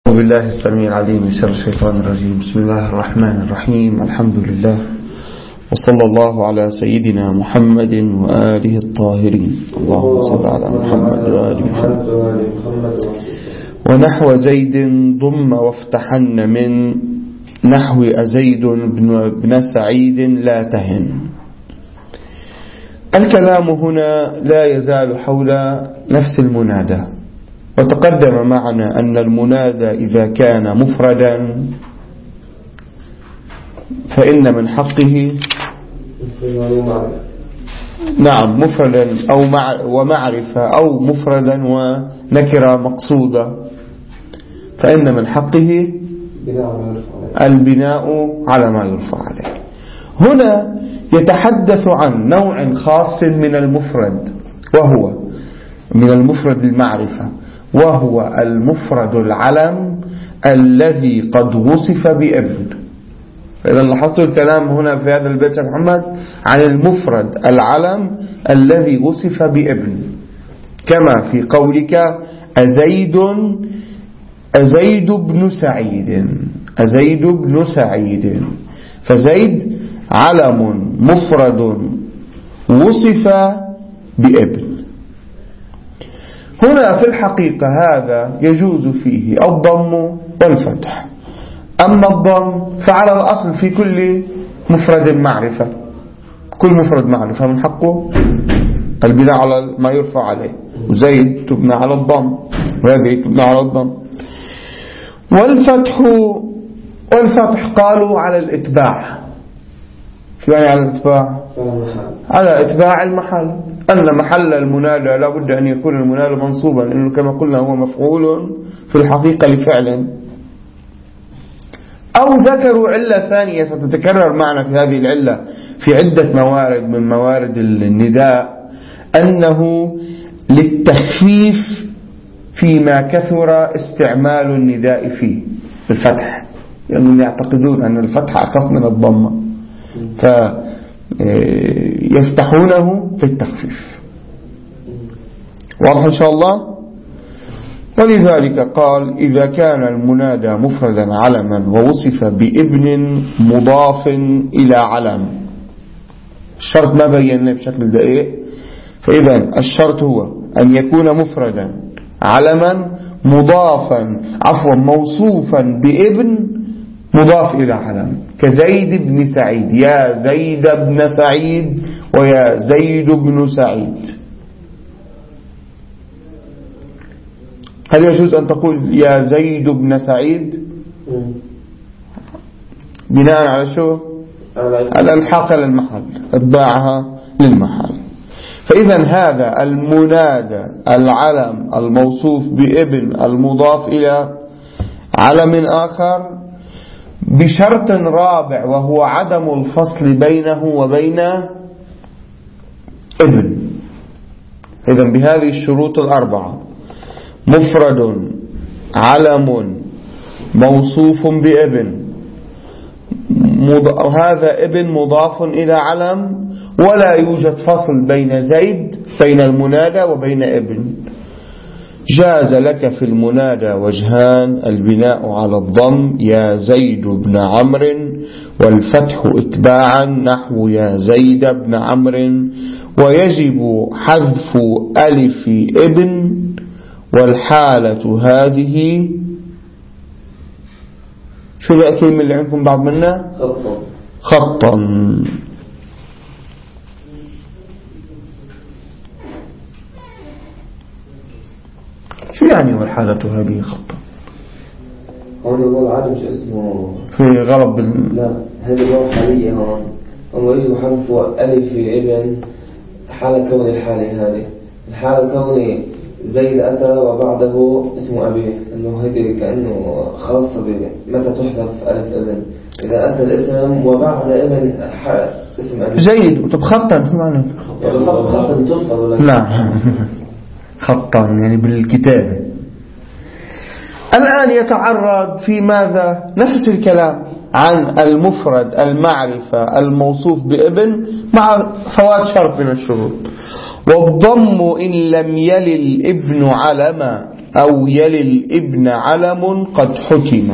أعوذ بالله السميع العليم من شر الشيطان الرجيم. بسم الله الرحمن الرحيم. الحمد لله وصلى الله على سيدنا محمد وآله الطاهرين. اللهم صل على محمد وآل محمد. ونحو زيد ضم وافتحن من نحو أزيد بن سعيد لا تهن. الكلام هنا لا يزال حول نفس المنادى، وتقدم معنا أن المنادى إذا كان مفردا فإن من حقه مفردا ومعرفة أو مفردا ونكرة مقصودة، فإن من حقه البناء على ما يرفع عليه. هنا يتحدث عن نوع خاص من المفرد، وهو من المفرد المعرفة، وهو المفرد العلم الذي قد وصف بابن. فإذا لاحظت الكلام هنا في هذا البيت يا محمد عن المفرد العلم الذي وصف بابن، كما في قولك أزيد بن سعيد. أزيد بن سعيد، فزيد علم مفرد وصف بابن. هنا في الحقيقة هذا يجوز فيه الضم والفتح. أما الضم فعلى الأصل في كل مفرد معرفة، كل مفرد معرفة من حقه البناء على ما يرفع عليه، وزيد تبنى على الضم وهذه تبنى على الضم. والفتح قالوا على الإتباع. شو يعني على الإتباع؟ على إتباع المحل، أن محل المنادى لا بد أن يكون المنادى منصوبا، لأنه كما قلنا هو مفعول في الحقيقة لفعل. أو ذكروا علة ثانية ستتكرر معنا في هذه العلة في عدة موارد من موارد النداء، أنه للتخفيف فيما كثر استعمال النداء فيه بالفتح، لأنهم يعني يعتقدون أن الفتح أخف من الضمة فيفتحونه للتخفيف. واضح إن شاء الله؟ ولذلك قال إذا كان المنادى مفردا علما ووصف بابن مضاف إلى علم. الشرط ما بيناه بشكل دقيق، فإذا الشرط هو أن يكون مفردا علما موصوفا بابن مضاف إلى علم، كزيد بن سعيد، يا زيد بن سعيد ويا زيد بن سعيد. هل يجوز أن تقول يا زيد بن سعيد بناء على شو؟ على الحاق للمحل، اتباعها للمحل. فإذا هذا المنادى العلم الموصوف بابن المضاف إلى علم آخر بشرط رابع، وهو عدم الفصل بينه وبين ابن. إذا بهذه الشروط الأربعة: مفرد علم موصوف بابن، هذا ابن مضاف إلى علم، ولا يوجد فصل بين المنادى وبين ابن. جاز لك في المنادى وجهان: البناء على الضم يا زيد بن عمرو، والفتح اتباعا نحو يا زيد بن عمرو، ويجب حذف ألف ابن، والحالة هذه شو الكلمة اللي عندكم بعض منها؟ خطا. شو يعني والحالة هذه خطا؟ هون الواو العادي مش اسمه في غلط لا، هذه الواو حالية. هون يجب حذف ألف ابن حالة كون الحالة هذه. الحالة كون زيد أتى وبعده اسم أبيه، إنه هذه كأنه خاصة متى تحذف ألف ابن؟ إذا أتى الاسم وبعد ابن اسم أبيه. جيد. طب خطا شو معنى؟ خطا تلفظ ولا لا خطا يعني بالكتابة. الآن يتعرض في ماذا؟ نفس الكلام عن المفرد المعرفة الموصوف بابن مع فوات شرط من الشروط. والضم إن لم يل الابن علما أو يلي الابن علم قد حتم.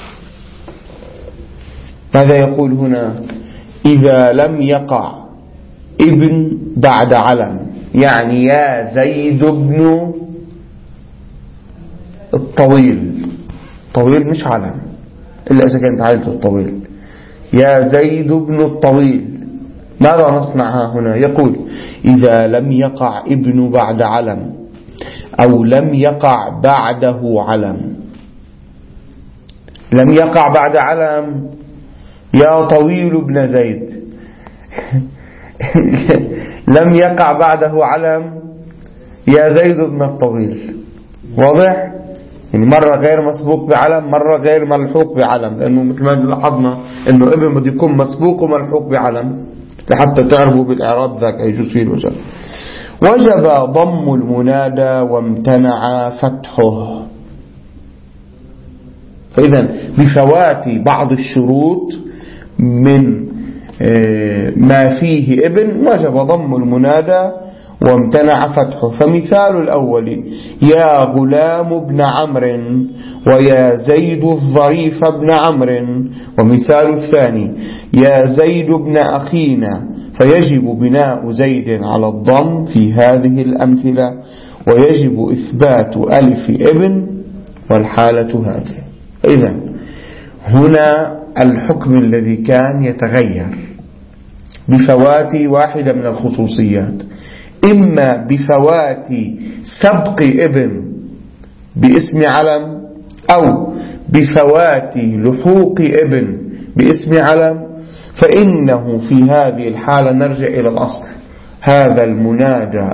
ماذا يقول هنا؟ إذا لم يقع ابن بعد علم، يعني يا زيد بن الطويل، طويل مش علم إلا إذا كانت عائلته الطويل، يا زيد بن الطويل، ماذا نصنع هنا؟ يقول إذا لم يقع ابن بعد علم أو لم يقع بعده علم. لم يقع بعد علم يا طويل ابن زيد لم يقع بعده علم يا زيد بن الطويل. واضح؟ يعني مرة غير مسبوق بعلم، مرة غير ملحوق بعلم، لأنه مثل ما لاحظنا أنه ابن بده يكون مسبوق وملحوق بعلم لحتى تعرفوا بالإعراب ذاك يجوز فيه الوجه. وجب ضم المنادى وامتنع فتحه. فإذا بفوات بعض الشروط من ما فيه ابن وجب ضم المنادى وامتنع فتحه. فمثال الأول يا غلام ابن عمرو ويا زيد الظريف ابن عمرو. ومثال الثاني يا زيد ابن أخينا، فيجب بناء زيد على الضم في هذه الأمثلة، ويجب إثبات ألف ابن والحالة هذه. إذن هنا الحكم الذي كان يتغير بفوات واحدة من الخصوصيات، إما بفوات سبق ابن باسم علم أو بفوات لحوق ابن باسم علم، فإنه في هذه الحالة نرجع إلى الأصل. هذا المنادى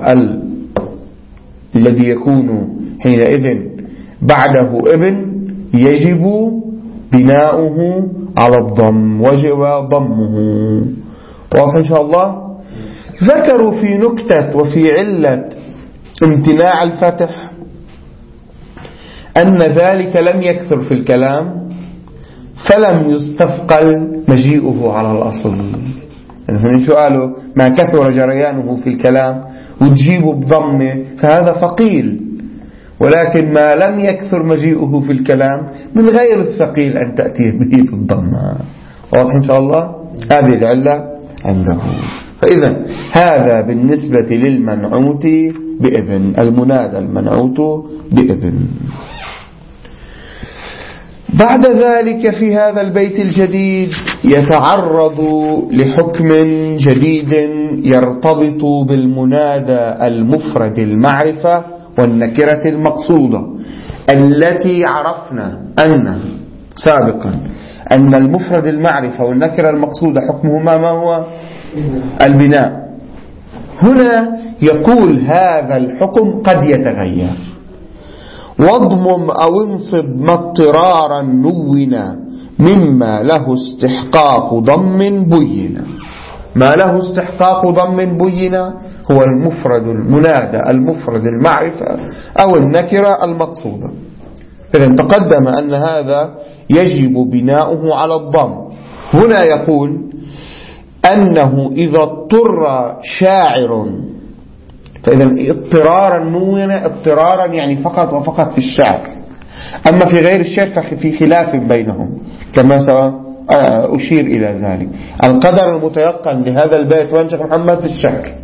الذي يكون حينئذ بعده ابن يجب بناؤه على الضم، وجب ضمه. واضح إن شاء الله؟ ذكروا في نكتة وفي علة امتناع الفتح أن ذلك لم يكثر في الكلام فلم يستثقل مجيئه على الأصل. يعني هنا سؤاله ما كثر جريانه في الكلام وتجيبه بضمه فهذا ثقيل، ولكن ما لم يكثر مجيئه في الكلام من غير الثقيل أن تأتيه به بالضمة. واضح إن شاء الله؟ هذه العلة عنده. فإذا هذا بالنسبة للمنعوت بابن، المنادى المنعوت بابن. بعد ذلك في هذا البيت الجديد يتعرض لحكم جديد يرتبط بالمنادى المفرد المعرفة والنكرة المقصودة، التي عرفنا أن سابقا أن المفرد المعرفة والنكرة المقصودة حكمهما ما هو؟ البناء. هنا يقول هذا الحكم قد يتغير. واضمم أو انصب ما اضطرارا نونا مما له استحقاق ضم بينا. ما له استحقاق ضم بينا هو المفرد المنادى المفرد المعرفة أو النكرة المقصودة. إذن تقدم أن هذا يجب بناؤه على الضم. هنا يقول أنه إذا اضطر شاعر، فإذا اضطرارا نونا اضطرارا يعني فقط وفقط في الشعر، أما في غير الشعر ففي خلاف بينهم كما سأشير إلى ذلك. القدر المتيقن لهذا البيت وين شيخ محمد في الشعر.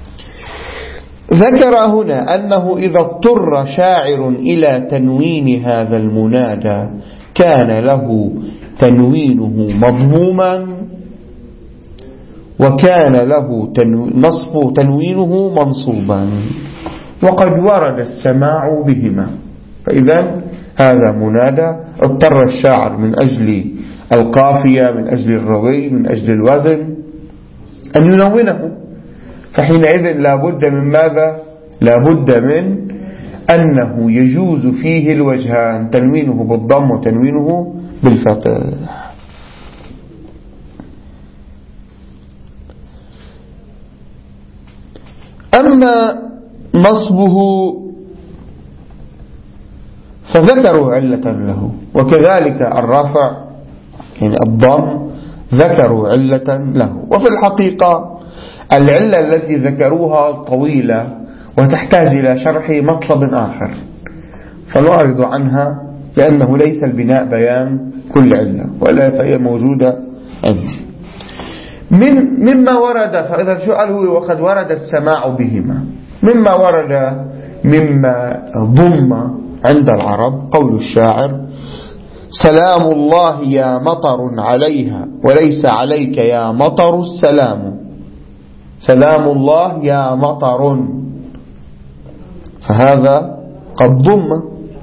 ذكر هنا أنه إذا اضطر شاعر إلى تنوين هذا المنادى كان له تنوينه مضموما وكان له نصب تنوينه منصوبا، وقد ورد السماع بهما. فإذا هذا منادى اضطر الشاعر من أجل القافية، من أجل الروي، من أجل الوزن أن ينونه، فحينئذ لا بد من ماذا؟ لا بد من أنه يجوز فيه الوجهان، تنوينه بالضم وتنوينه بالفتح. أما نصبه فذكروا علة له، وكذلك الرفع يعني الضم ذكروا علة له. وفي الحقيقة العلة التي ذكروها طويلة وتحتاج إلى شرح مطلب آخر، فنعرض عنها لأنه ليس البناء بيان كل علة، وإلا فهي موجودة عندي. مما ورد، فإذا سؤال هو وقد ورد السماع بهما. مما ورد مما ضم عند العرب قول الشاعر: سلام الله يا مطر عليها وليس عليك يا مطر السلام. سلام الله يا مطر، فهذا قد ضم.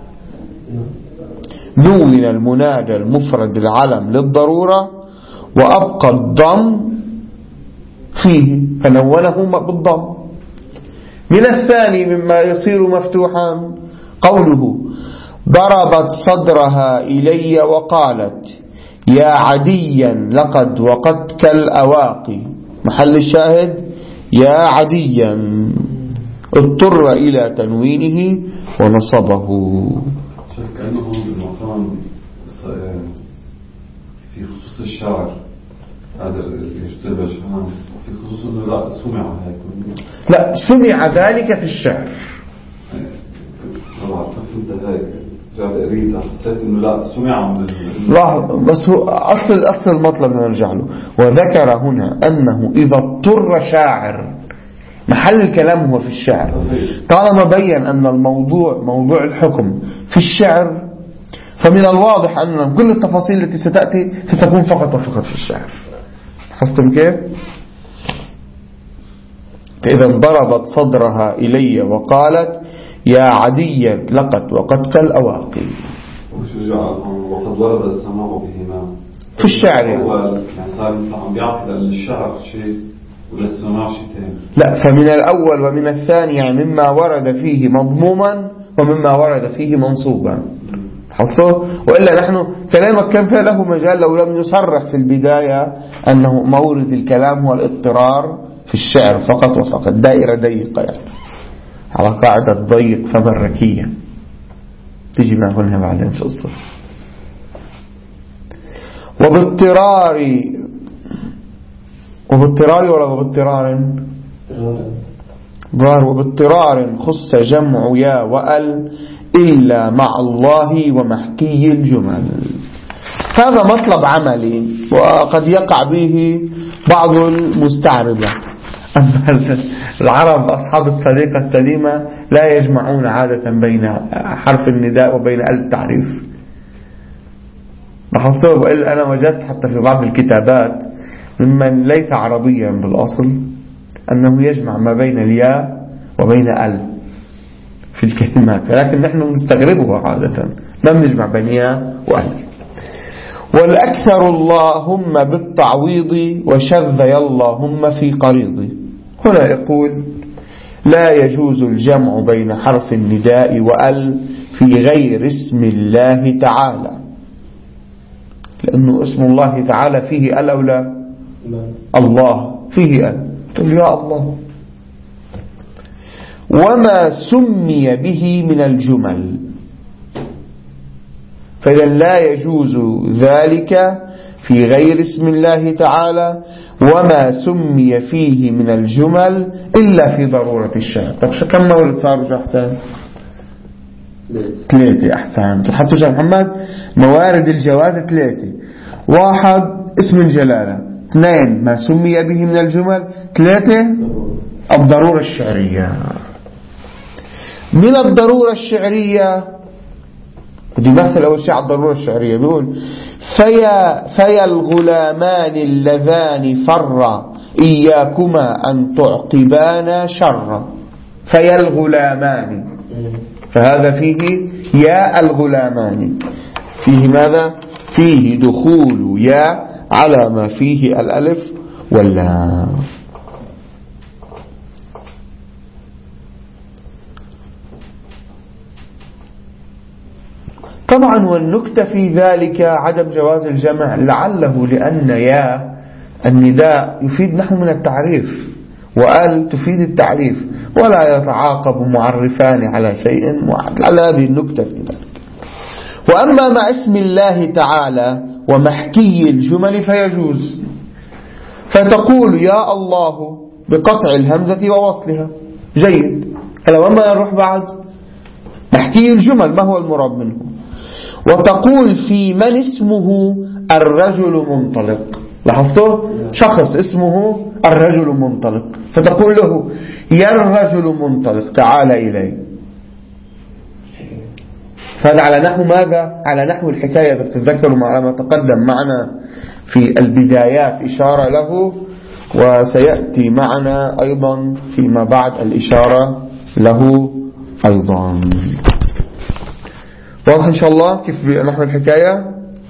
نون المنادى المفرد العلم للضرورة وأبقى الضم فيه فنونه بالضم. من الثاني مما يصير مفتوحا قوله: ضربت صدرها إلي وقالت يا عديا لقد وقد كالأواقي. محل الشاهد يا عديا، اضطر إلى تنوينه ونصبه. كأنه بالمقام في خصوص الشعر هذا يشتبه شحان في خصوص أنه لا سمع هيك، لا سمع ذلك في الشعر. طبعا فهمت هيك جاد أريد حسيت أنه لا سمع من لاحظ بس هو أصل المطلب نرجع له. وذكر هنا أنه إذا اضطر شاعر، محل الكلام هو في الشعر. طالما بين أن الموضوع موضوع الحكم في الشعر، فمن الواضح أن كل التفاصيل التي ستأتي ستكون فقط وفقط في الشعر. حفظتم كيف؟ إذا ضربت صدرها إلي وقالت يا عديا لقد وقد كالأواقي. وقد ورد السماع بهما في الشعر يعني صار عم بيعطي للشعر شيء وللسماع شيء ثاني. لا، فمن الأول ومن الثاني يعني مما ورد فيه مضموما ومما ورد فيه منصوبا. حصل؟ وإلا نحن كلامك كان فيه له مجال لو لم يصرح في البداية أنه مورد الكلام هو الاضطرار في الشعر فقط وفقط. دائرة ضيقة يعني على قاعدة ضيق فبركية تجي ما قلنا بعدين في الصف. وباضطرار ولا وباضطرار خص جمع يا وأل إلا مع الله ومحكي الجمل. هذا مطلب عملي وقد يقع به بعض المستعربة. أما العرب أصحاب السليقة السليمة لا يجمعون عادة بين حرف النداء وبين التعريف. لاحظتوا؟ وإلا أنا وجدت حتى في بعض الكتابات ممن ليس عربيا بالأصل أنه يجمع ما بين الياء وبين ال في الكلمات، ولكن نحن نستغربه عادة، ما بنجمع بين ياء وال. والأكثر اللهم بالتعويض وشذ اللهم في قريض. هنا يقول لا يجوز الجمع بين حرف النداء وال في غير اسم الله تعالى، لأنه اسم الله تعالى فيه ال أو لا؟ الله فيه ال، تقول يا الله. وما سمي به من الجمل، فإذا لا يجوز ذلك في غير اسم الله تعالى وما سمي فيه من الجمل إلا في ضرورة الشعر. طب كم مولد صاروا شو أحسن؟ 3 أحسن. تحطوا شو محمد؟ موارد الجواز 3. 1 اسم الجلالة، 2 ما سمي به من الجمل، 3 الضرورة الشعرية. من الضرورة الشعرية بدي مثل أول شيء على الضرورة الشعرية. بيقول فيا الغلامان اللذان فر إياكما أن تعقبانا شر. فيا الغلامان، فهذا فيه يا الغلامان، فيه ماذا؟ فيه دخول يا على ما فيه الألف واللام. طبعا والنكتة في ذلك عدم جواز الجمع، لعله لأن يا النداء يفيد نحو من التعريف وآل تفيد التعريف ولا يتعاقب معرفان على شيء واحد، على هذه النكتة في ذلك. وأما مع اسم الله تعالى ومحكي الجمل فيجوز، فتقول يا الله بقطع الهمزة ووصلها، جيد. هلا وما نروح بعد تحكي الجمل ما هو المراد منه. وتقول في من اسمه الرجل منطلق. لاحظتوا؟ شخص اسمه الرجل منطلق، فتقول له يا الرجل منطلق تعال إلي. فهذا على نحو ماذا؟ على نحو الحكاية. إذا تتذكروا ما تقدم معنا في البدايات إشارة له، وسيأتي معنا أيضا فيما بعد الإشارة له أيضا. واضح إن شاء الله كيف نحو الحكاية؟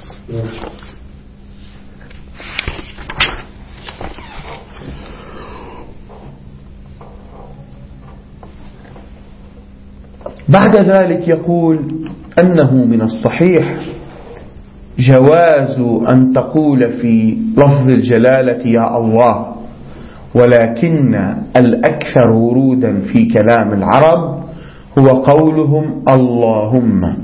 بعد ذلك يقول أنه من الصحيح جواز أن تقول في لفظ الجلالة يا الله، ولكن الأكثر ورودا في كلام العرب هو قولهم اللهم.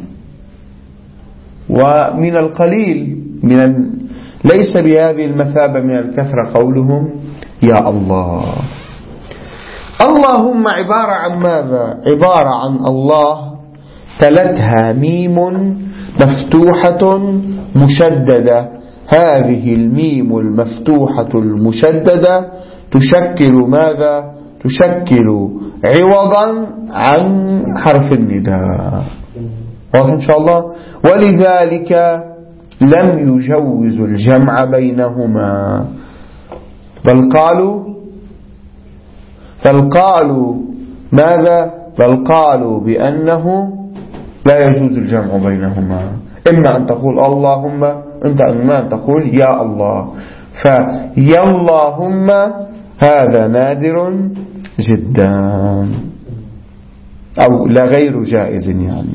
ومن القليل ليس بهذه المثابة من الكثرة قولهم يا الله. اللهم عبارة عن ماذا؟ عبارة عن الله تلتها ميم مفتوحة مشددة. هذه الميم المفتوحة المشددة تشكل ماذا؟ تشكل عوضا عن حرف النداء. واضح إن شاء الله. ولذلك لم يجوز الجمع بينهما، بل قالوا ماذا؟ بل قالوا بأنه لا يجوز الجمع بينهما. إما أن تقول اللهم، إما أن تقول يا الله. فيا اللهم هذا نادر جدا، أو لا غير جائز. يعني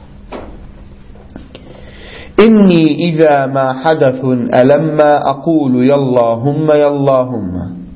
إني إذا ما حدث ألما أقول يا اللهم يا اللهم.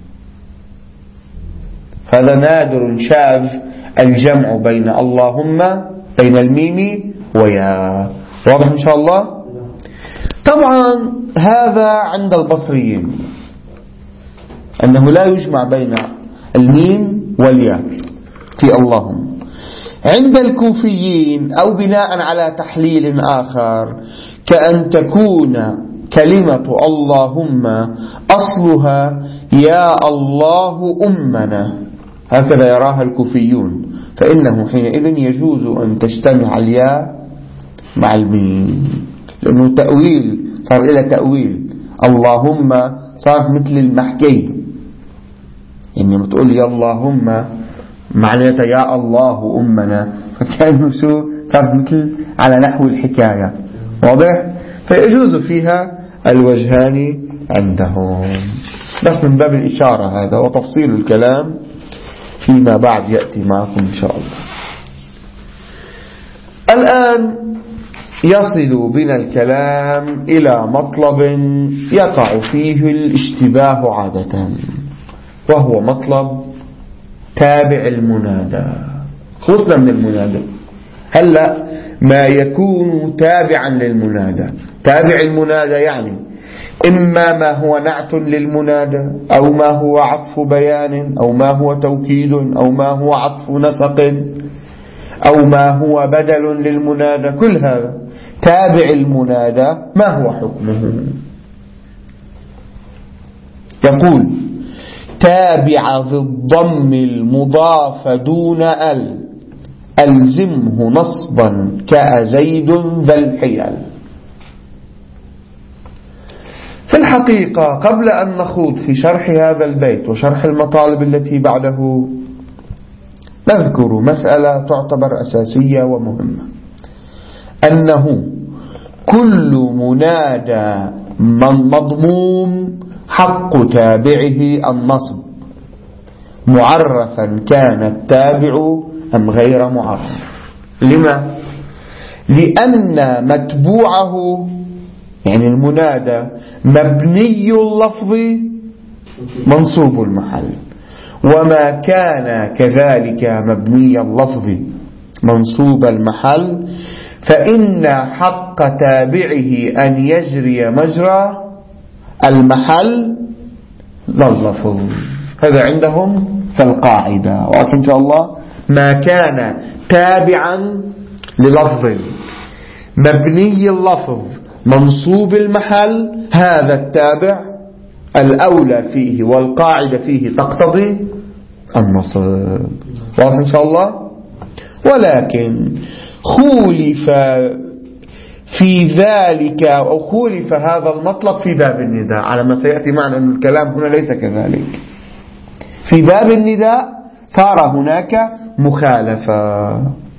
هذا نادر شاذ الجمع بين اللهم بين الميم ويا. واضح إن شاء الله. طبعا هذا عند البصريين أنه لا يجمع بين الميم والياء في اللهم. عند الكوفيين أو بناء على تحليل آخر كأن تكون كلمة اللهم أصلها يا الله أمنا، هكذا يراها الكوفيون. فإنه حينئذ يجوز أن تجتمع الياء مع الميم، لأنه تأويل صار إلى تأويل. اللهم صار مثل المحكي، يعني ما تقول يا اللهم معناتها يا الله أمنا، فكانوا صار مثل على نحو الحكاية. واضح؟ فيجوز فيها الوجهان عندهم، بس من باب الإشارة هذا، وتفصيل الكلام فيما بعد يأتي معكم إن شاء الله. الآن يصل بنا الكلام إلى مطلب يقع فيه الاشتباه عادة، وهو مطلب تابع المنادى. خلصنا من المنادى، هلأ ما يكون تابعا للمنادى. تابع المنادى يعني إما ما هو نعت للمنادى، أو ما هو عطف بيان، أو ما هو توكيد، أو ما هو عطف نسق، أو ما هو بدل للمنادى. كل هذا تابع المنادى ما هو حكمه؟ يقول تابع بالضم المضاف دون ألزمه نصبا كأزيد ذا الحيل. في الحقيقة قبل أن نخوض في شرح هذا البيت وشرح المطالب التي بعده، نذكر مسألة تعتبر أساسية ومهمة، أنه كل منادى مضموم حق تابعه النصب، معرفا كان التابع أم غير معرف. لما؟ لأن متبوعه يعني المنادى مبني اللفظ منصوب المحل، وما كان كذلك مبني اللفظ منصوب المحل فإن حق تابعه أن يجري مجرى المحل لللفظ. هذا عندهم كالقاعدة. وإن شاء الله ما كان تابعا للفظ مبني اللفظ منصوب المحل، هذا التابع الأولى فيه والقاعدة فيه تقتضي النصب. واضح إن شاء الله؟ ولكن خولف في ذلك أو خولف هذا المطلب في باب النداء، على ما سيأتي معنا أن الكلام هنا ليس كذلك. في باب النداء صار هناك مخالفة.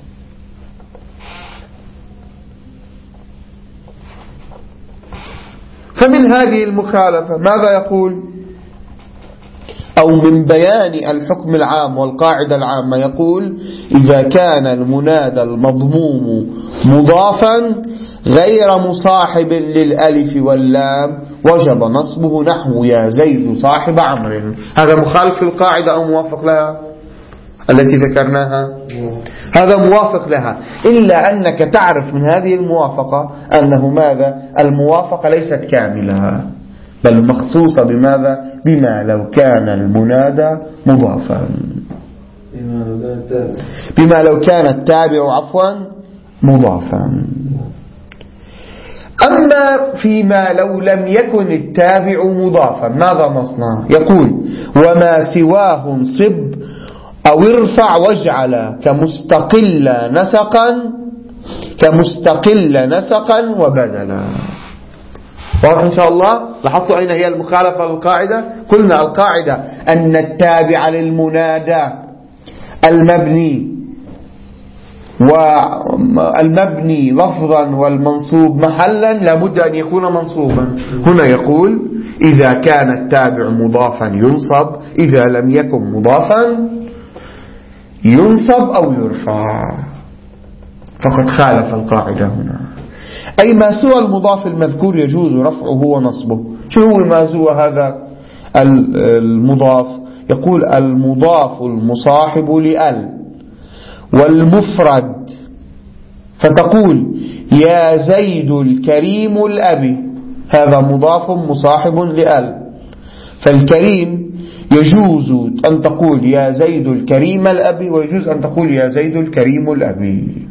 فمن هذه المخالفة ماذا يقول؟ أو من بيان الحكم العام والقاعدة العامة يقول: إذا كان المنادى المضموم مضافا غير مصاحب للألف واللام وجب نصبه، نحو يا زيد صاحب عمرو. هذا مخالف في القاعدة أو موافق لها التي ذكرناها؟ هذا موافق لها، إلا أنك تعرف من هذه الموافقة أنه ماذا؟ الموافقة ليست كاملة، بل مخصوصة بماذا؟ بما لو كان المنادى مضافا، بما لو كان التابع مضافا. أما فيما لو لم يكن التابع مضافا ماذا نصنع؟ يقول: وما سواه انصب أو ارفع واجعل كمستقل نسقا وبدلا. واضح إن شاء الله؟ لاحظتوا أين هي المخالفة للقاعدة؟ قلنا القاعدة أن التابع للمنادى المبني لفظا والمنصوب محلا لابد أن يكون منصوبا. هنا يقول: إذا كان التابع مضافا ينصب، إذا لم يكن مضافا ينصب أو يرفع. فقد خالف القاعدة هنا. أي ما سوى المضاف المذكور يجوز رفعه ونصبه. شو هو ما سوى هذا المضاف؟ يقول: المضاف المصاحب لأل والمفرد، فتقول يا زيد الكريم الأبي، هذا مضاف مصاحب لأل. فالكريم يجوز أن تقول يا زيد الكريم الأبي، ويجوز أن تقول يا زيد الكريم الأبي.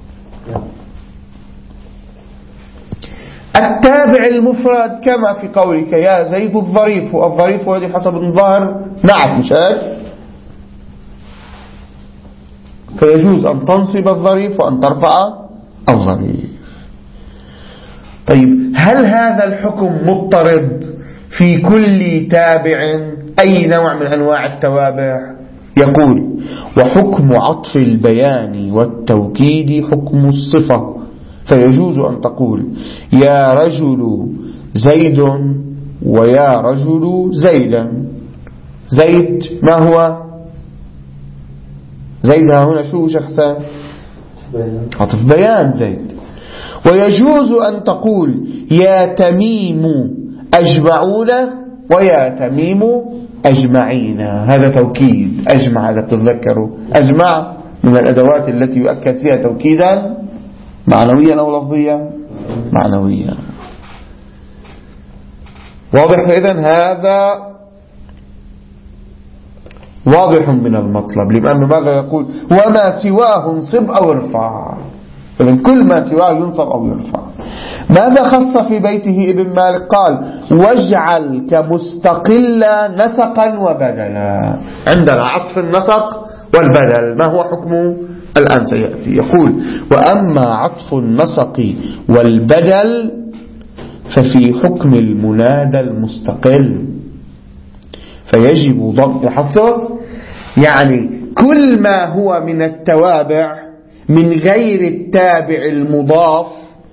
التابع المفرد كما في قولك يا زيد الظريف، الظريف هذه حسب الظاهر نعت مش هيك، فيجوز أن تنصب الظريف وأن ترفع الظريف. طيب، هل هذا الحكم مضطرد في كل تابع أي نوع من أنواع التوابع؟ يقول: وحكم عطف البيان والتوكيد حكم الصفة، فيجوز أن تقول يا رجل زيد ويا رجل زيدا. زيد ما هو؟ زيد هنا شو شخصان؟ عطف بيان زيد. ويجوز أن تقول يا تميم أجمعون ويا تميم أجمعين، هذا توكيد. أجمع إذا تتذكروا، أجمع من الأدوات التي يؤكد فيها توكيدا معنويا أو لفظيا؟ معنويا. واضح؟ إذن هذا واضح من المطلب، لأنه ماذا يقول؟ وما سواه انصب أو ارفع. إذن كل ما سواه ينصب أو يرفع. ماذا خص في بيته ابن مالك؟ قال واجعل كمستقل نسقا وبدلا. عندنا عطف النسق والبدل، ما هو حكمه؟ الآن سيأتي. يقول: وأما عطف النسق والبدل ففي حكم المنادى المستقل، فيجب ضبط حفظه. يعني كل ما هو من التوابع من غير التابع المضاف،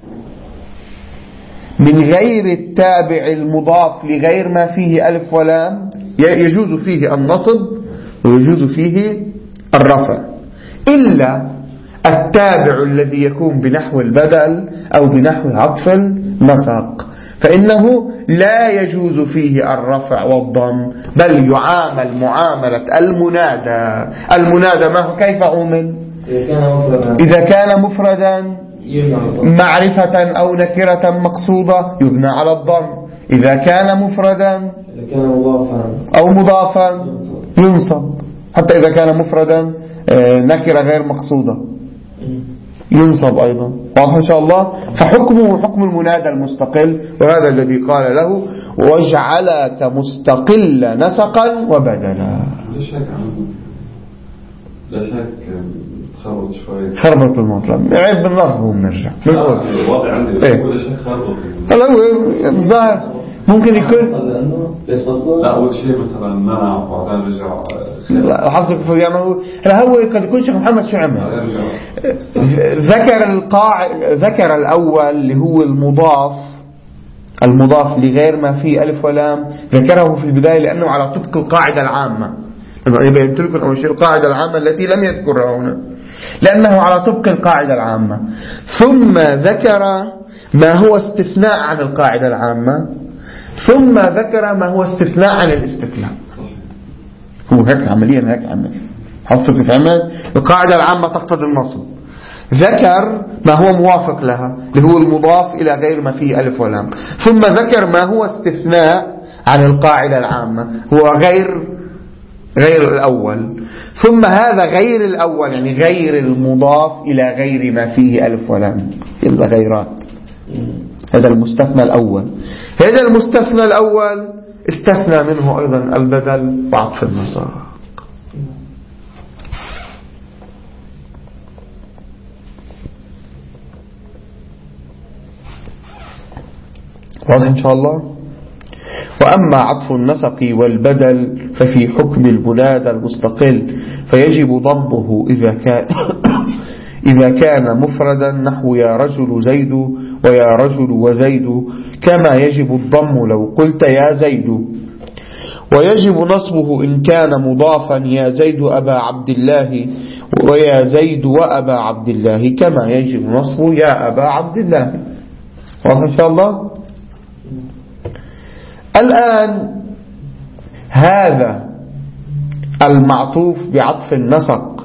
من غير التابع المضاف لغير ما فيه ألف ولام، يجوز فيه النصب ويجوز فيه الرفع، إلا التابع الذي يكون بنحو البدل أو بنحو عطف النسق، فإنه لا يجوز فيه الرفع والضم، بل يعامل معاملة المنادى. المنادى ما هو؟ كيف عمل؟ إذا كان مفردا معرفة أو نكرة مقصودة يبنى على الضم، إذا كان مفردا أو مضافا ينصب، حتى إذا كان مفردا نكرة غير مقصودة ينصب أيضا. واضح إن شاء الله. فحكمه حكم المنادى المستقل، وهذا الذي قال له واجعلك مستقل نسقا وبدلا. ليش هيك ليش هيك خربط شوي؟ خربط المطلب عيب باللفظ. بنرجع بنقول الوضع عندي ليش هيك خربط؟ هلا هو ظاهر ممكن يكون لا أول شيء مثلا منع وبعدين رجع. لا حظك في هو قد يكون شيخ محمد شو عمل؟ ذكر الأول اللي هو المضاف لغير ما فيه ألف ولام، ذكره في البداية لأنه على طبق القاعدة العامة. يبين لكم أول شيء القاعدة العامة التي لم يذكرها هنا، لأنه على طبق القاعدة العامة. ثم ذكر ما هو استثناء عن القاعدة العامة، ثم ذكر ما هو استثناء عن الاستثناء. هو هيك عمليا هيك عمل. حطوا كيف عمل. القاعدة العامة تقتضي النصب، ذكر ما هو موافق لها اللي هو المضاف إلى غير ما فيه ألف ولام، ثم ذكر ما هو استثناء عن القاعدة العامة هو غير الأول، ثم هذا غير الأول يعني غير المضاف إلى غير ما فيه ألف ولام إلا غيرات. هذا المستثنى الأول. هذا المستثنى الأول استثنى منه أيضا البدل وعطف النسق. واضح إن شاء الله. وأما عطف النسق والبدل ففي حكم المنادى المستقل، فيجب ضمه إذا كان مفردا نحو يا رجل زيد ويا رجل وزيد، كما يجب الضم لو قلت يا زيد. ويجب نصبه إن كان مضافا يا زيد أبا عبد الله ويا زيد وأبا عبد الله، كما يجب نصبه يا أبا عبد الله. واضح إن شاء الله. الآن هذا المعطوف بعطف النسق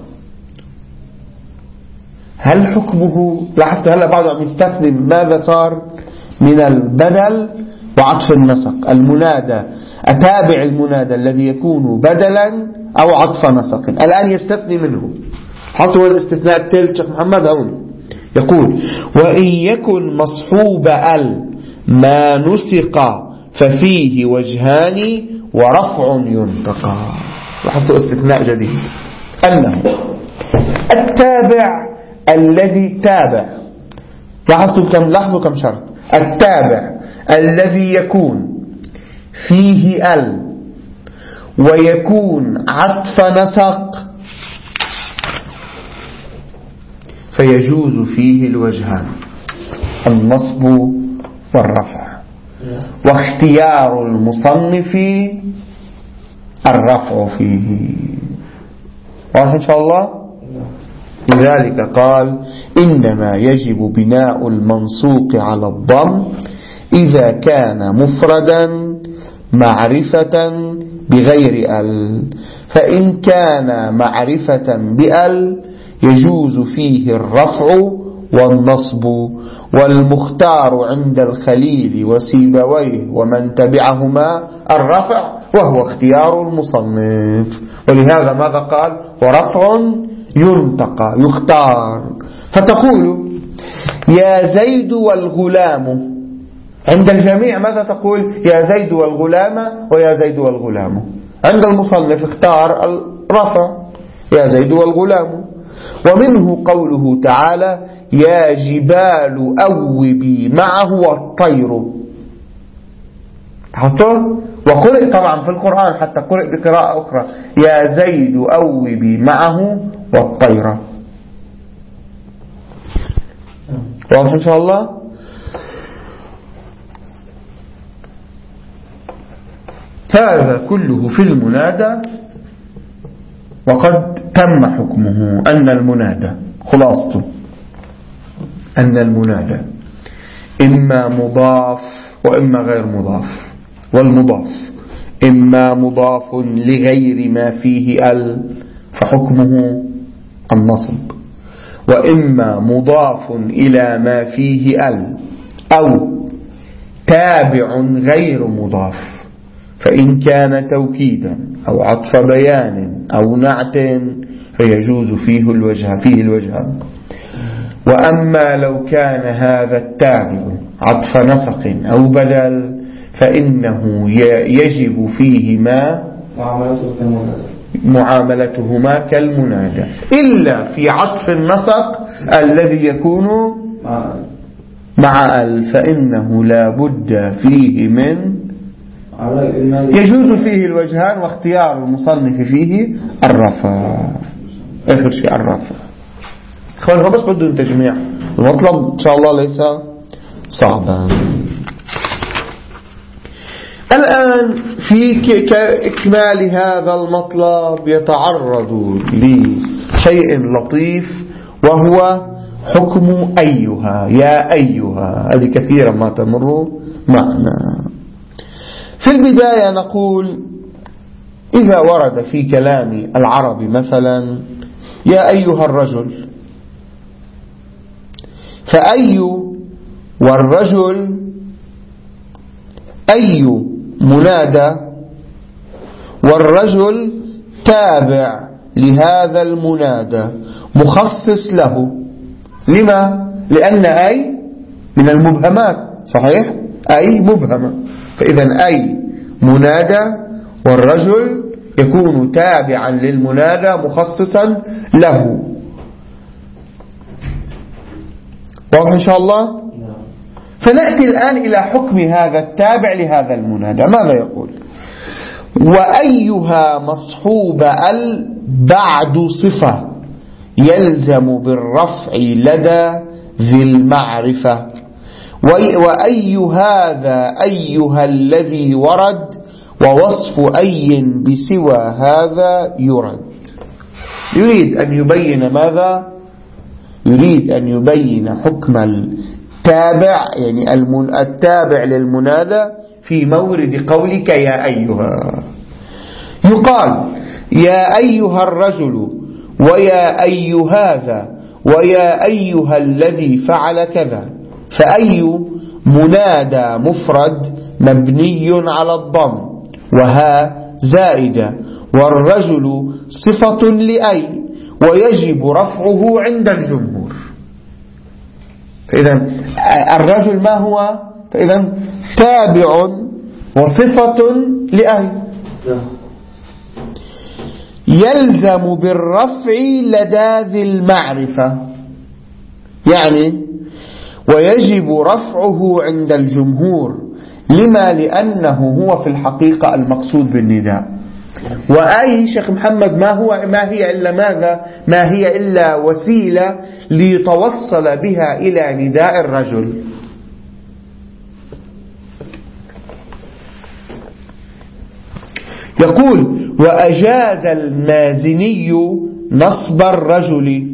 هل حكمه لاحظت هلا بعد عم يستثني ماذا صار من البدل وعطف النسق. المنادى أتابع المنادى الذي يكون بدلا أو عطف نسق، الآن يستثني منه. حطوا الاستثناء الثالث شيخ محمد هون يقول وإن يكن مصحوب ما نسق ففيه وجهان ورفع ينتقى. لاحظوا استثناء جديد أنه التابع الذي تابع. لاحظوا كم شرط. التابع الذي يكون فيه ويكون عطف نسق فيجوز فيه الوجهان النصب والرفع، واختيار المصنف الرفع فيه. واضح إن شاء الله. لذلك قال إنما يجب بناء المنصوق على الضم إذا كان مفردا معرفة بغير فإن كان معرفة يجوز فيه الرفع والنصب. والمختار عند الخليل وسيبويه ومن تبعهما الرفع وهو اختيار المصنف. ولهذا ماذا قال ورفع ينتقى يختار. فتقول يا زيد والغلام. عند الجميع ماذا تقول يا زيد والغلام ويا زيد والغلام. عند المصنف اختار الرفع يا زيد والغلام. ومنه قوله تعالى يا جبال أوبي معه والطير. وقرئ طبعا في القرآن حتى قرئ بقراءة أخرى يا زيد أوبي معه والطير. واضح إن شاء الله. هذا كله في المنادى. وقد تم حكمه أن المنادى خلاصته أن المنادى إما مضاف وإما غير مضاف. والمضاف إما مضاف لغير ما فيه فحكمه النصب، وإما مضاف إلى ما فيه أو تابع غير مضاف، فإن كان توكيدا أو عطف بيان أو نعت فيجوز فيه الوجهان. وأما لو كان هذا التابع عطف نسق أو بدل فإنه يجب فيهما معاملتهما كالمنادى إلا في عطف النسق الذي يكون مع ال، فإنه لا بد فيه من، يجوز فيه الوجهان، واختيار المصنف فيه الرفع، آخر شيء الرفع. إخوان هو بس بدون تجميع، المطلب إن شاء الله ليس صعبا. الآن في إكمال هذا المطلب يتعرض لشيء لطيف وهو حكم أيها، يا أيها، هذه كثيرا ما تمر معنا. في البداية نقول إذا ورد في كلام العرب مثلا يا أيها الرجل، فأي والرجل أي منادى، والرجل تابع لهذا المنادى مخصص له. لما؟ لأن أي من المبهمات، صحيح؟ أي مبهمة، فإذا أي منادى والرجل يكون تابعا للمنادى مخصصا له. واضح إن شاء الله؟ فنأتي الآن إلى حكم هذا التابع لهذا المنادى. ماذا يقول؟ وأيها مصحوب ال بعد صفة يلزم بالرفع لدى ذي المعرفة، وأي هذا أيها الذي ورد، ووصف أي بسوى هذا يرد. يريد أن يبين ماذا؟ يريد أن يبين حكم التابع، يعني التابع للمنادى في مورد قولك يا أيها. يقال يا أيها الرجل، ويا أي هذا، ويا أيها الذي فعل كذا. فأي منادى مفرد مبني على الضم، وها زائدة، والرجل صفة لأي، ويجب رفعه عند الجمهور. فإذا الرجل ما هو؟ فإذا تابع وصفة لأي، يلزم بالرفع لدى ذي المعرفة، يعني ويجب رفعه عند الجمهور. لما؟ لأنه هو في الحقيقة المقصود بالنداء. وأي شيخ محمد ما هي إلا ماذا؟ ما هي إلا وسيلة ليتوصل بها إلى نداء الرجل. يقول وأجاز المازني نصب الرجل.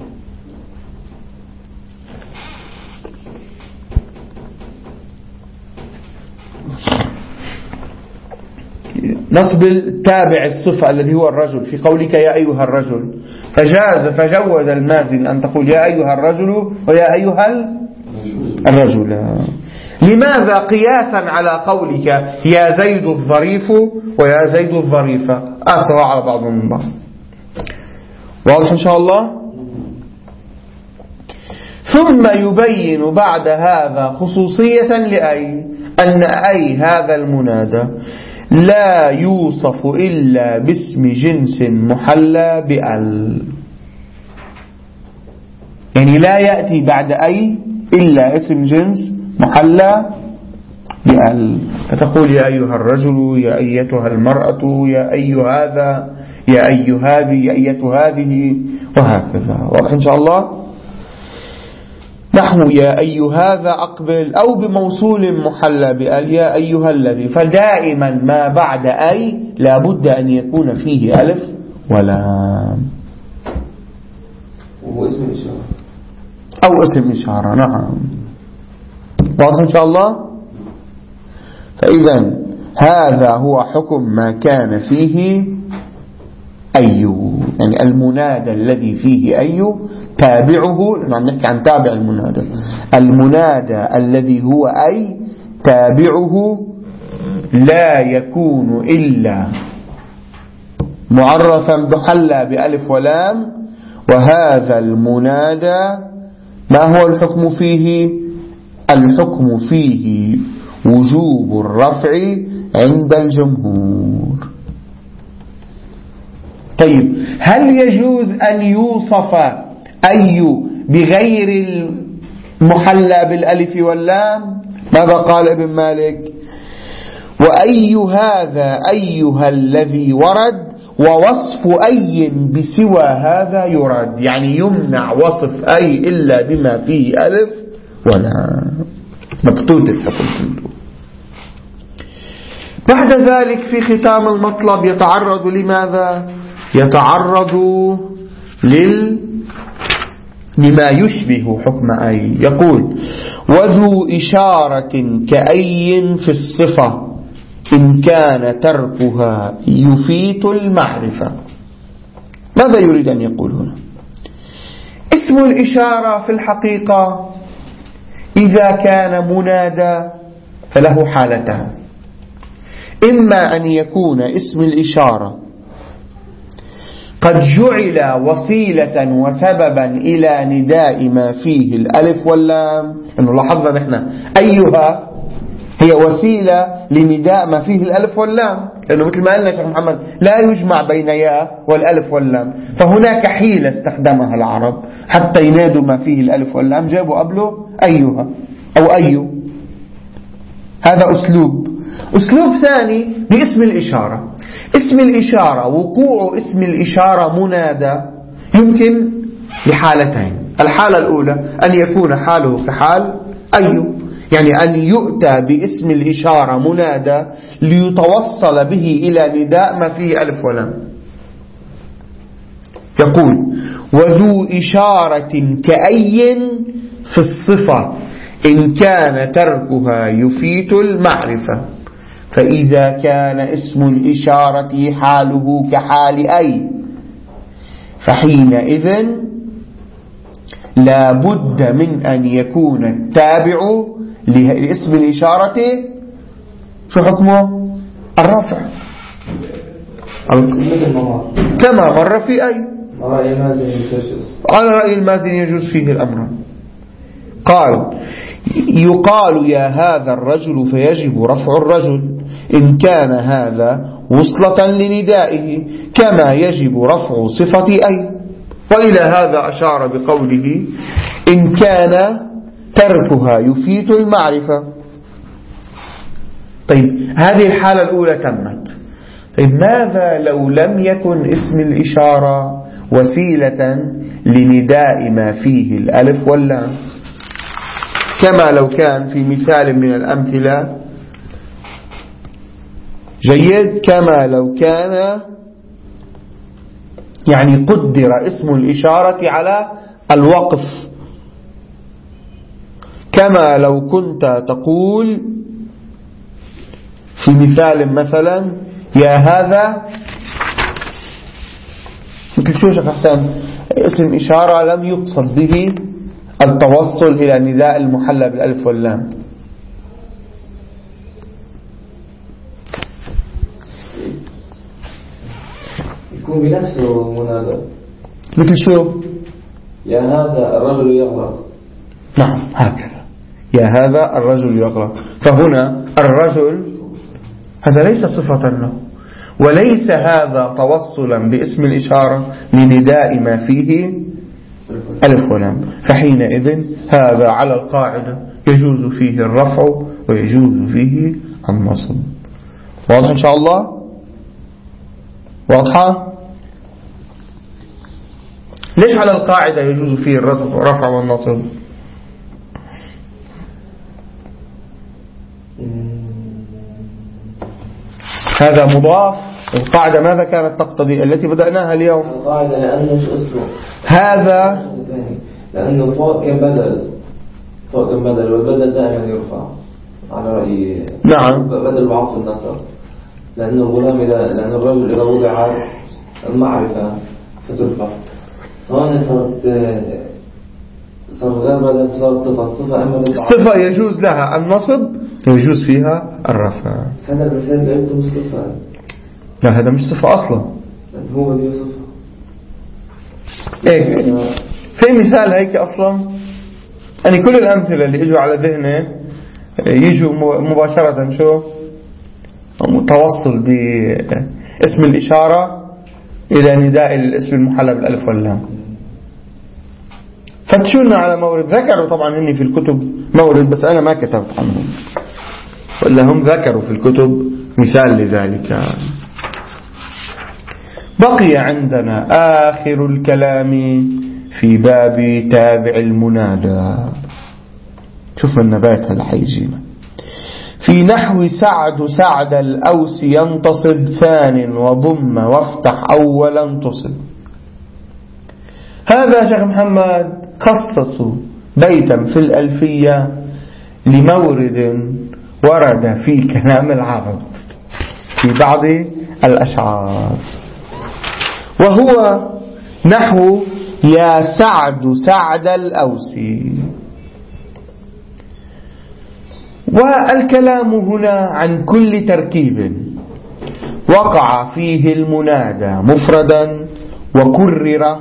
نصب التابع الصفة الذي هو الرجل في قولك يا أيها الرجل، فجوز المازن أن تقول يا أيها الرجل ويا أيها الرجل. لماذا؟ قياسا على قولك يا زيد الظريف ويا زيد الظريفة، أسرع على بعضهم من بعض. واضح إن شاء الله؟ ثم يبين بعد هذا خصوصية لأي، أن أي هذا المنادى لا يوصف إلا باسم جنس محلى بأل، يعني لا يأتي بعد أي إلا اسم جنس محلى بأل. فتقول يا أيها الرجل، يا أيتها المرأة، يا أي هذا، يا أي هذه، يا أيت هذه، وهكذا. واضح إن شاء الله؟ نحو يا أي هذا أقبل، أو بموصول محلى بأل يا أيها الذي. فدائما ما بعد أي لابد أن يكون فيه ألف ولام، وهو اسم إشارة أو اسم إشارة. نعم، واضح إن شاء الله؟ فإذا هذا هو حكم ما كان فيه أي، يعني المنادى الذي فيه أي تابعه، نحكي عن تابع المنادى، المنادى الذي هو أي تابعه لا يكون إلا معرفا بحلى بألف ولام، وهذا المنادى ما هو الحكم فيه؟ الحكم فيه وجوب الرفع عند الجمهور. طيب هل يجوز أن يوصف أي بغير المحلى بالألف واللام؟ ماذا قال ابن مالك؟ وأي هذا أيها الذي ورد ووصف أي بسوى هذا يرد، يعني يمنع وصف أي إلا بما فيه ألف ولام، مبتوت الحكم كله. بعد ذلك في ختام المطلب يتعرض لماذا؟ يتعرض لما يشبه حكم أي. يقول وذو إشارة كأي في الصفة إن كان تركها يفيت المعرفة. ماذا يريد أن يقول هنا؟ اسم الإشارة في الحقيقة إذا كان منادى فله حالتان: إما أن يكون اسم الإشارة قد جعل وسيلة وسببا إلى نداء ما فيه الألف واللام، لأنه لاحظنا نحن أيها هي وسيلة لنداء ما فيه الألف واللام، لأنه مثل ما قلنا شيخ محمد لا يجمع بين يا والألف واللام، فهناك حيلة استخدمها العرب حتى ينادوا ما فيه الألف واللام، جابوا قبله أيها أو أي. هذا أسلوب ثاني باسم الإشارة. اسم الإشارة وقوع اسم الإشارة منادى يمكن لحالتين: الحالة الأولى أن يكون حاله كحال أي، يعني أن يؤتى باسم الإشارة منادى ليتوصل به إلى نداء ما فيه ألف ولام. يقول وذو إشارة كأي في الصفة إن كان تركها يفيت المعرفة. فإذا كان اسم الإشارة حاله كحال أي فحينئذ لا بد من أن يكون التابع لاسم الإشارة في حكمه الرفع كما مر في أي. على رأي المازن يجوز فيه الأمر. قال يقال يا هذا الرجل فيجب رفع الرجل إن كان هذا وصلة لندائه كما يجب رفع صفة أي. وإلى هذا أشار بقوله إن كان تركها يفيت المعرفة. طيب هذه الحالة الأولى تمت. طيب ماذا لو لم يكن اسم الإشارة وسيلة لنداء ما فيه الألف واللام، كما لو كان في مثال من الأمثلة جيد، كما لو كان يعني قدر اسم الإشارة على الوقف، كما لو كنت تقول في مثال مثلا يا هذا، مثل شو شيخ حسن؟ اسم إشارة لم يقصد به التوصل إلى نداء المحلى بالألف واللام. يكون بنفسه منادى، مثل شو؟ يا هذا الرجل يغرق. نعم هكذا، يا هذا الرجل يغرق. فهنا الرجل هذا ليس صفة له، وليس هذا توصلا باسم الإشارة لنداء ما فيه ألف ولام. فحينئذ هذا على القاعدة يجوز فيه الرفع ويجوز فيه النصب. واضح إن شاء الله؟ واضحة؟ ليش على القاعدة يجوز فيه الرفع والنصب؟ هذا مضاف. القاعدة ماذا كانت تقتضي التي بدأناها اليوم؟ القاعدة لأنه أسلوب هذا لأنه فوق بدل والبدل دائما يرفع على رأي. نعم بدل وعطف النصر، لأن الغلام لأن الرجل إذا وضع المعرفة فترفع. هون صار غير بدل، صارت صفة. أما الصفة يجوز لها النصب ويجوز فيها الرفع. هذا المثال قلته مش صفة. لا هذا مش صفة أصلا، هو دي صفة. إيه في مثال هيك أصلا يعني كل الأمثلة اللي يجوا على ذهنه يجوا مباشرة شو متوصل باسم الإشارة إلى نداء الاسم المحلى بالألف واللام. فتشونا على مورد، ذكروا طبعا هني في الكتب مورد بس أنا ما كتبت عنهم، ولا هم ذكروا في الكتب مثال لذلك. بقي عندنا آخر الكلام في باب تابع المنادى. شوف النبات هل حيجينا في نحو سعد سعد الأوس ينتصب ثان وضم وافتح أولا انتصب. هذا شيخ محمد خصصوا بيتا في الألفية لمورد ورد في كلام العرب في بعض الأشعار، وهو نحو يا سعد سعد الأوسي. والكلام هنا عن كل تركيب وقع فيه المنادى مفردا وكرر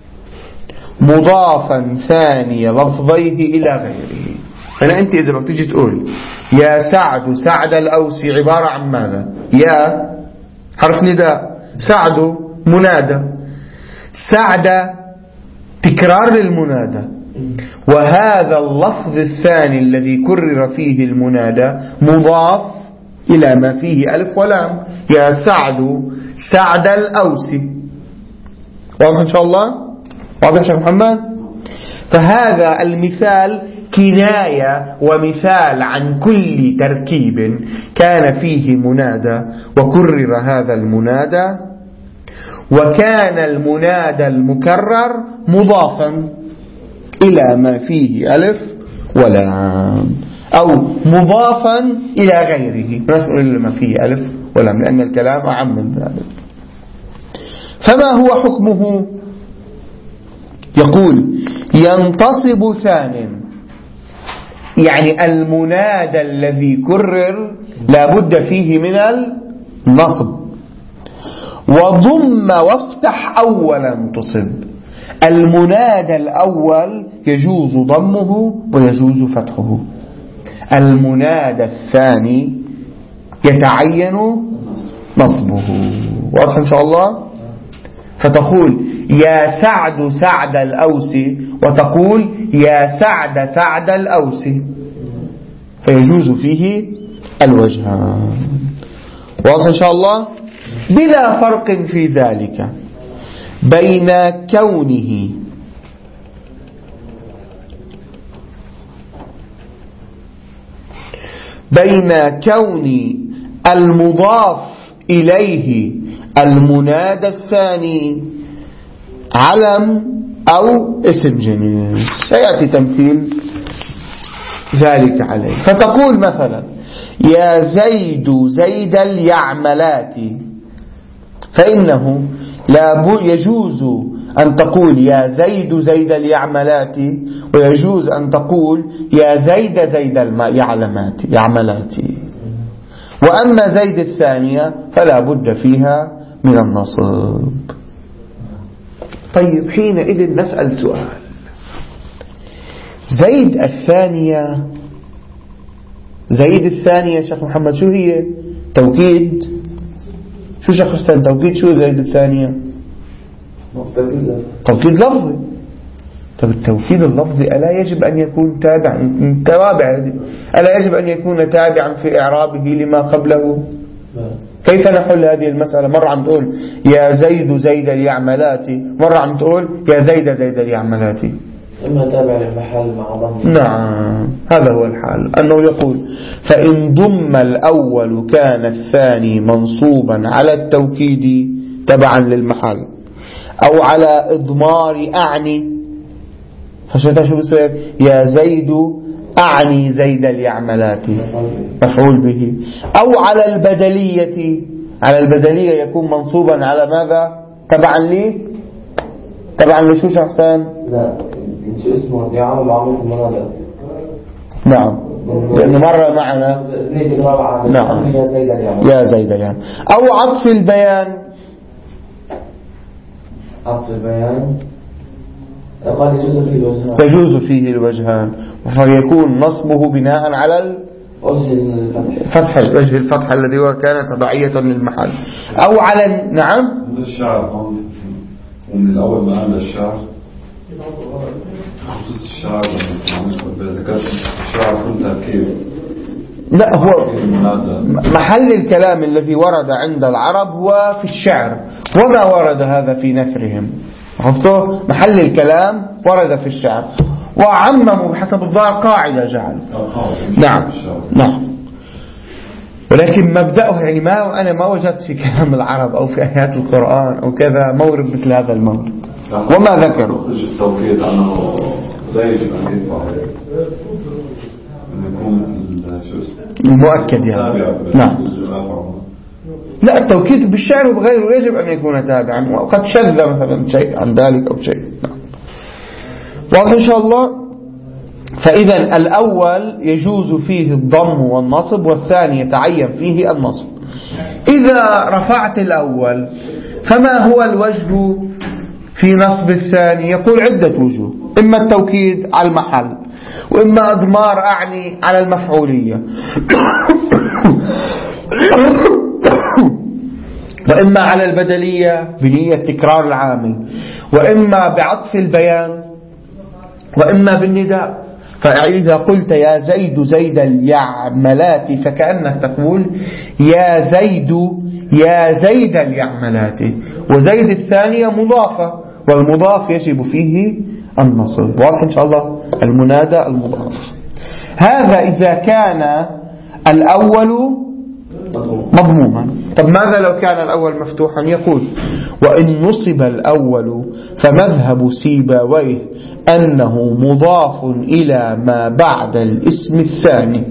مضافا ثاني لفظيه إلى غيره. فأنا أنت إذا بتيجي تقول يا سعد سعد الأوسي عبارة عن ماذا؟ يا حرف نداء، سعد منادى، سعد تكرار للمنادى، وهذا اللفظ الثاني الذي كرر فيه المنادى مضاف إلى ما فيه ألف ولام، يا سعد سعد الأوسي. واضح إن شاء الله؟ واضح شيخ محمد؟ فهذا المثال كناية ومثال عن كل تركيب كان فيه منادى وكرر هذا المنادى، وكان المنادى المكرر مضافا إلى ما فيه ألف ولام أو مضافا إلى غيره، لا نقول ما فيه ألف ولام لأن الكلام أعم من ذلك. فما هو حكمه؟ يقول ينتصب ثان، يعني المنادى الذي كرر لابد فيه من النصب، وضم وافتح أولا تصب. المنادى الأول يجوز ضمه ويجوز فتحه، المنادى الثاني يتعين نصبه. واضح إن شاء الله؟ فتقول يا سعد سعد الأوسي وتقول يا سعد سعد الأوسي، فيجوز فيه الوجهان. واضح إن شاء الله؟ بلا فرق في ذلك بين كون المضاف إليه المنادى الثاني علم أو اسم جنس. سيأتي تمثيل ذلك عليه. فتقول مثلا يا زيد زيد اليعملات، فإنه يجوز أن تقول يا زيد زيد اليعملات، ويجوز أن تقول يا زيد زيد يعملات. وأما زيد الثانية فلا بد فيها من النصب. طيب حينئذ نسأل سؤال، زيد الثانية شيخ محمد شو هي؟ توكيد. شو شيخ حسين توكيد؟ شو زيد الثانية؟ توكيد لفظي. طب التوكيد اللفظي ألا يجب أن يكون ألا يجب أن يكون تابعا في إعرابه لما قبله؟ كيف نحل هذه المسألة؟ مرة عم تقول يا زيد زيد اليعملات، مرة عم تقول يا زيد زيد اليعملات. إما تابع للمحل مع ضم. نعم هذا هو الحال، أنه يقول فإن ضم الأول كان الثاني منصوبا على التوكيد تبعا للمحل أو على إضمار أعني، فشوف شو بصير يا زيد أعني زيد اليعملات مفعول به، أو على البدلية يكون منصوبا على ماذا؟ تبعا لشو شخصان؟ لا شو اسمه يعمل عمل المنادى. نعم لأنه مرة معنا نعم يا زيد اليعمل. أو عطف البيان قال يجوز فيه الوجهان. يجوز فيه الوجهان، فيكون نصبه بناء على وجه الفتح الذي هو كان تبعية للمحل، أو على نعم من الشعر ومن الأول ما قال الشعر خصوص الشعر ذكرت الشعر كنت كيف. لا، هو محل الكلام الذي ورد عند العرب هو في الشعر، وما ورد هذا في نثرهم. عرفتوا؟ محل الكلام ورد في الشعر، وعمموا بحسب الظاهر قاعدة جعل. نعم. ولكن مبدأه يعني أنا ما وجدت في كلام العرب أو في آيات القرآن أو كذا مورد مثل هذا المورد، وما ذكروا. التوكيد أنه لا يجب أن يدفع أن يكون المؤكد يعني. نعم. لا، التوكيد بالشعر وبغيره يجب أن يكون تابعا، وقد شذ مثلا شيء عن ذلك أو شيء. واضح إن شاء الله. فإذا الأول يجوز فيه الضم والنصب، والثاني يتعين فيه النصب. إذا رفعت الأول فما هو الوجه في نصب الثاني؟ يقول عدة وجوه، إما التوكيد على المحل، وإما أضمار أعني على المفعولية، وإما على البدلية بنية تكرار العامل، وإما بعطف البيان، وإما بالنداء. فإذا قلت يا زيد زيد اليعملات فكأنك تقول يا زيد اليعملات، وزيد الثانية مضافة، والمضاف يجب فيه النصب. واضح إن شاء الله. المنادى المضاف هذا إذا كان الأول مضموما. طب ماذا لو كان الأول مفتوحا؟ يقول وإن نصب الأول فمذهب سيبويه أنه مضاف إلى ما بعد الاسم الثاني،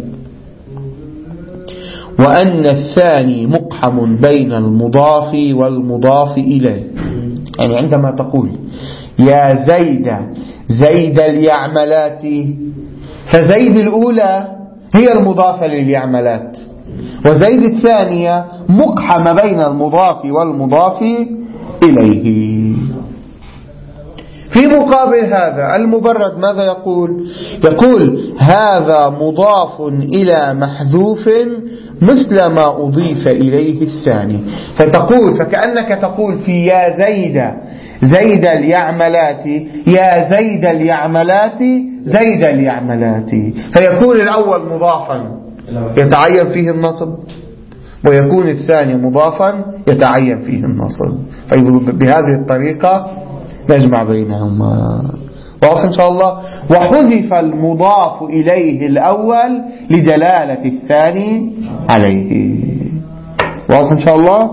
وأن الثاني مقحم بين المضاف والمضاف إليه. يعني عندما تقول يا زيد اليعملات، فزيد الأولى هي المضافة لليعملات، وزيد الثانية مقحم بين المضاف والمضاف إليه. في مقابل هذا المبرد ماذا يقول؟ يقول هذا مضاف إلى محذوف مثل ما أضيف إليه الثاني. فكأنك تقول في يا زيد اليعملات، يا زيد اليعملات، فيكون الأول مضافا يتعين فيه النصب، ويكون الثاني مضافا يتعين فيه النصب. بهذه الطريقة نجمع بينهما. واضح إن شاء الله. وحذف المضاف إليه الأول لدلالة الثاني عليه. واضح إن شاء الله.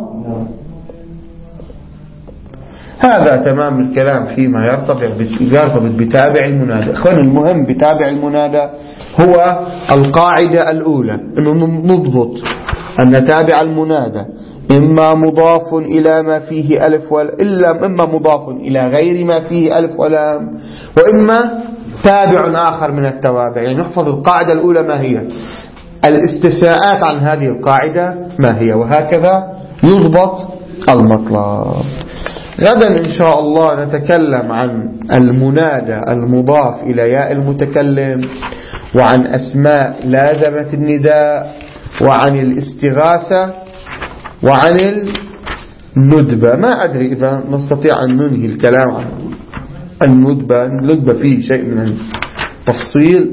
هذا تمام الكلام فيما يرتبط بتابع المنادى. أخواني المهم بتابع المنادى هو القاعدة الأولى، أنه نضبط أن تابع المنادى إما مضاف إلى ما فيه ألف إلا إما مضاف إلى غير ما فيه ألف ولام، وإما تابع آخر من التوابع. يعني نحفظ القاعدة الأولى ما هي، الاستثناءات عن هذه القاعدة ما هي، وهكذا يضبط المطلب. غدا إن شاء الله نتكلم عن المنادى المضاف إلى ياء المتكلم، وعن أسماء لازمة النداء، وعن الاستغاثة، وعن الندبة. ما أدري إذا نستطيع أن ننهي الكلام عن الندبة فيه شيء من التفصيل،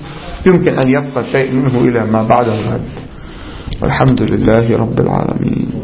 يمكن أن يبقى شيء منه إلى ما بعده. والحمد لله رب العالمين.